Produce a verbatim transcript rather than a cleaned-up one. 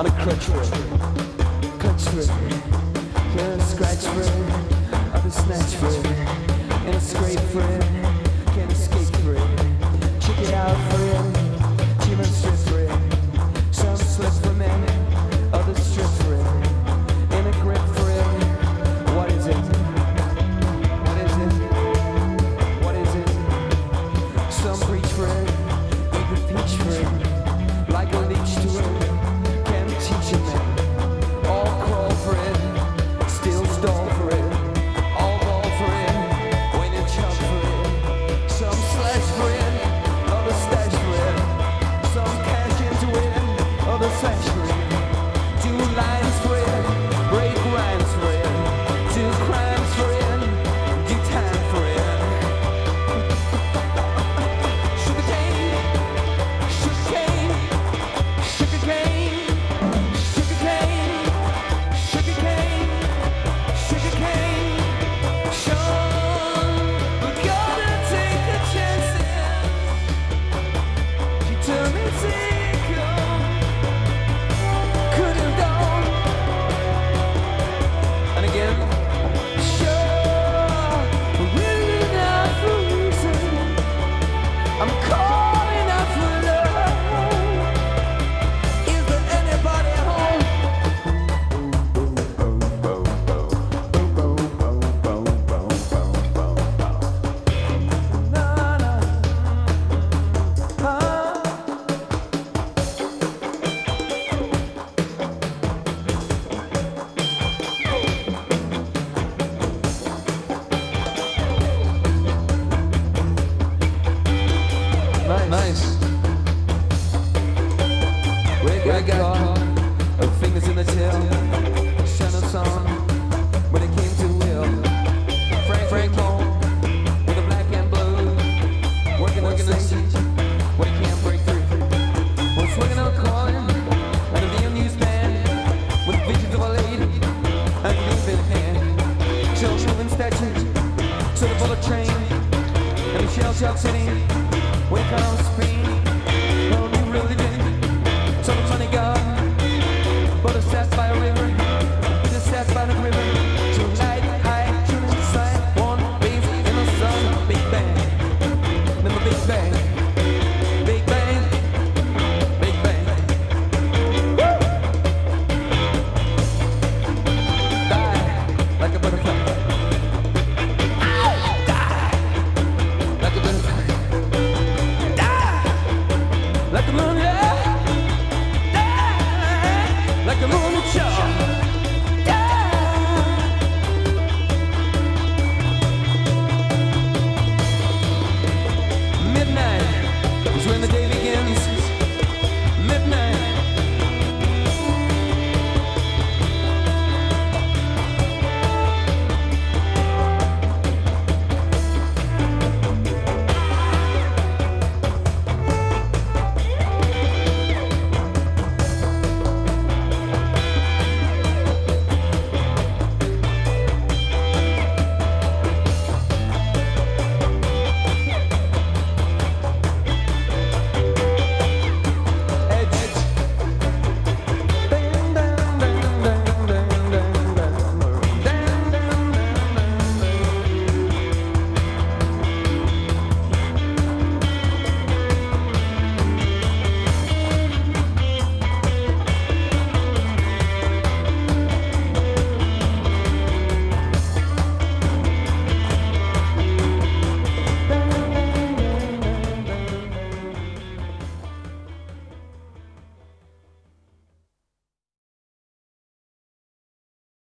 on a crutch for it, clutch for it, can I scratch for it, other snatch for it, and a scrape for it, can't escape for it, check it out for it, human strip for it, some slip for me, others strip for it, in a grip for it, what is it? What is it? What is it? Some reach for it, even peach for it, like a leech to it, can't teach it, man. All crawl for it, still stall for it, all ball for it, when you jump for it, some slash for it, other stash for it, some cash into it, other slash for it, do lines for it, break rhymes for it, do crimes for it, do time for it. Sugar cane, sugar cane, sugar cane, sugar cane, sugar cane, sugar cane. Sean, we gotta take a chance. She told me to go, could have gone. And again, sure, really not for reason. I'm calling out for love. Is there anybody home? No, no. Ah. Nice. We got caught, our fingers in the tail, Shannon song, when it came to Will. Frank, Frank home, with a black and blue, working on the stage, when he can't break through. We're swinging on a coin, and a neon newsman, with visions of a lady, and leaf in hand. Children in statues, to the bullet train, and the shell shock city.